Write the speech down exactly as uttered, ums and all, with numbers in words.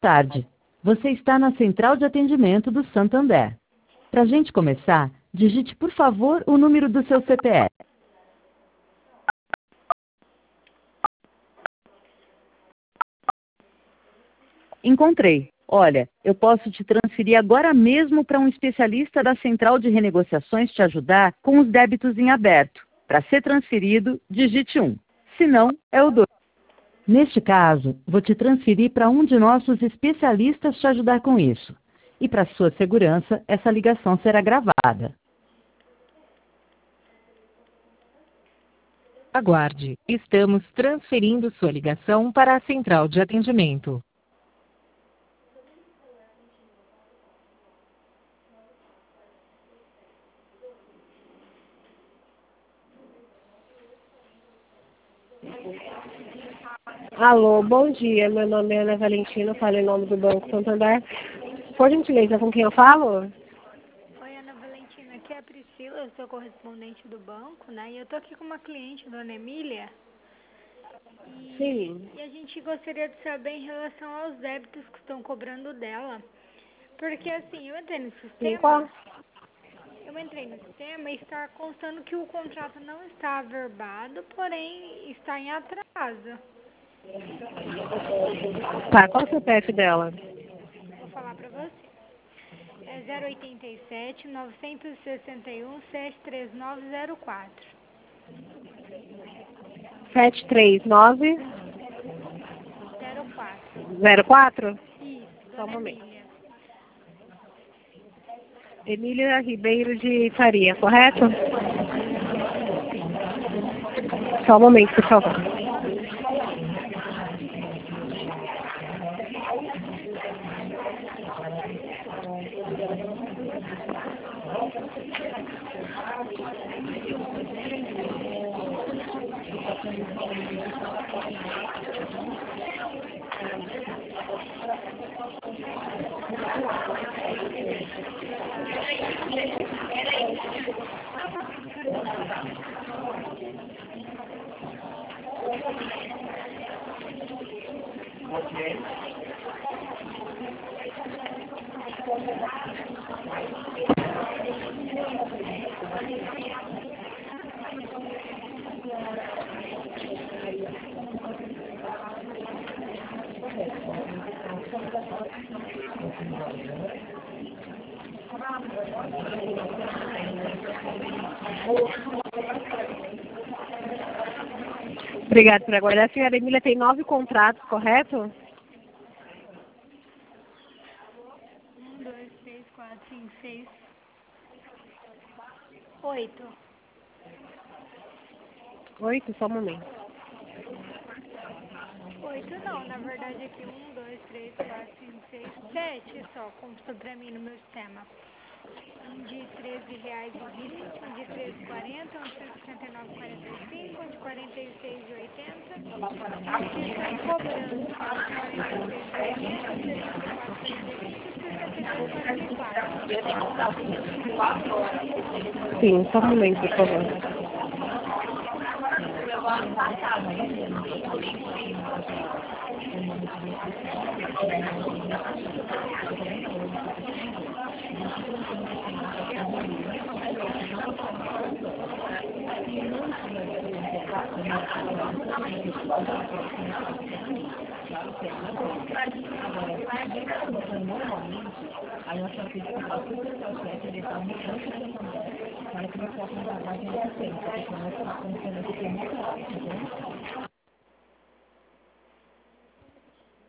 tarde. Você está na central de atendimento do Santander. Para a gente começar, digite, por favor, o número do seu C P F. Encontrei. Olha, eu posso te transferir agora mesmo para um especialista da central de renegociações te ajudar com os débitos em aberto. Para ser transferido, digite um. Se não, é o dois. Neste caso, vou te transferir para um de nossos especialistas te ajudar com isso. E para sua segurança, essa ligação será gravada. Aguarde. Estamos transferindo sua ligação para a central de atendimento. Alô, bom dia. Meu nome é Ana Valentina, falo em nome do Banco Santander. Por gentileza, com quem eu falo? Oi, Ana Valentina, aqui é a Priscila, eu sou correspondente do banco, né? E eu tô aqui com uma cliente, Dona Emília. E, Sim. E a gente gostaria de saber em relação aos débitos que estão cobrando dela. Porque assim, eu entrei no Sim, sistema, qual? eu entrei no sistema e está constando que o contrato não está averbado, porém está em atraso. Tá, qual é o C P F dela? Vou falar pra você. É zero oito sete, nove seis um, sete três nove zero quatro. sete três nove zero quatro. zero quatro? Isso, Só um Dona momento. Emília. Emília Ribeiro de Faria, correto? Só um momento, por favor. Obrigada por aguardar. A senhora Emília tem nove contratos, correto? Um, dois, três, quatro, cinco, seis, oito. Oito, só um momento. Oito não, na verdade aqui um, dois, três, quatro, cinco, seis, sete só, constou pra mim no meu sistema. Um de treze reais e vinte, um de treze e quarenta, um de cento e sessenta e nove e quarenta e cinco, um de quarenta e seis e oitenta e os que estão cobrando, que é o de quarenta e seis e oitenta, o sessenta e quatro e quarenta e cinco e o sessenta e dois e quarenta e quatro. Sim, só um momento, por favor. Aí nós temos que falar tudo que eu quero, ele está muito bem, para que nós possamos dar mais em frente, porque nós estamos começando aqui muito rápido,